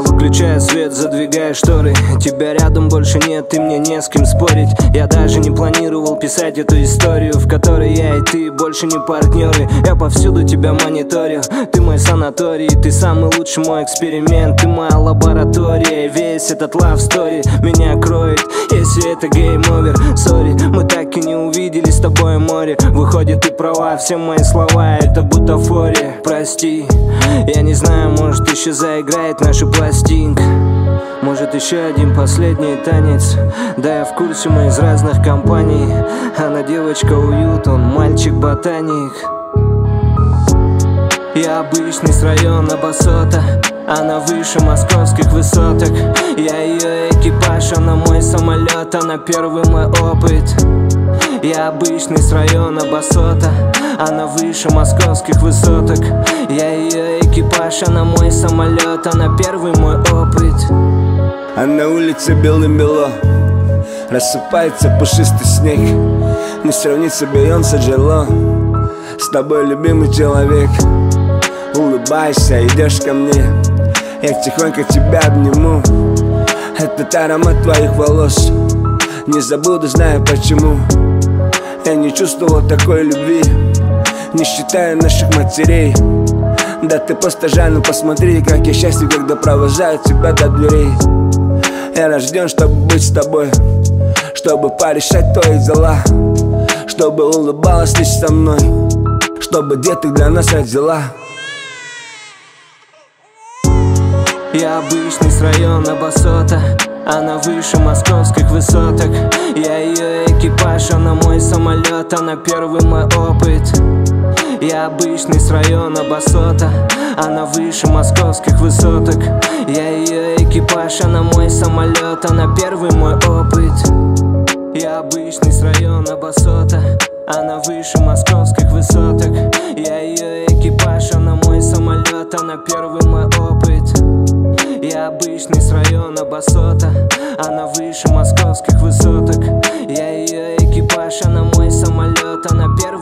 Я выключаю свет, задвигаю шторы. Тебя рядом больше нет, и мне не с кем спорить. Я даже не планировал писать эту историю, в которой я и ты больше не партнеры. Я повсюду тебя мониторю. Ты мой санаторий, ты самый лучший мой эксперимент. Ты моя лаборатория, весь этот love story меня кроет. Если это game over, sorry, мы так и не увидели с тобой море. Выходит, ты права, все мои слова это бутафория. Прости, я не знаю, может еще заиграет наша пластинка. Может еще один последний танец. Да, я в курсе, мы из разных компаний. Она девочка уют, он мальчик-ботаник. Я обычный с района Басота, она выше московских высоток. Я ее экипаж, она мой самолет, она первый мой опыт. Я обычный с района Басота, она выше московских высоток. Я ее экипаж, она мой самолет, она первый мой опыт. А на улице белым-бело, рассыпается пушистый снег. Не сравнится Бейонсе Джело, с тобой любимый человек. Улыбайся, идешь ко мне, я тихонько тебя обниму. Этот аромат твоих волос не забуду, знаю почему. Я не чувствовал такой любви, не считая наших матерей. Да ты просто жаль, ну посмотри, как я счастлив, когда провожаю тебя до дверей. Я рожден, чтобы быть с тобой, чтобы порешать твои дела, чтобы улыбалась лишь со мной, чтобы деток для нас родила. Я обычный с района Басота, она выше московских высоток. Я ее экипаж, она мой самолет, она первый мой опыт. Я обычный с района Басота, она выше московских высоток. Я ее экипаж, она мой самолет, она первый мой опыт. Я обычный с района Басота, она выше московских высоток. Я ее экипаж, она мой самолет, она первый мой опыт. Я обычный с района Басота, она выше московских высоток. Я ее экипаж, она мой самолет, она первый.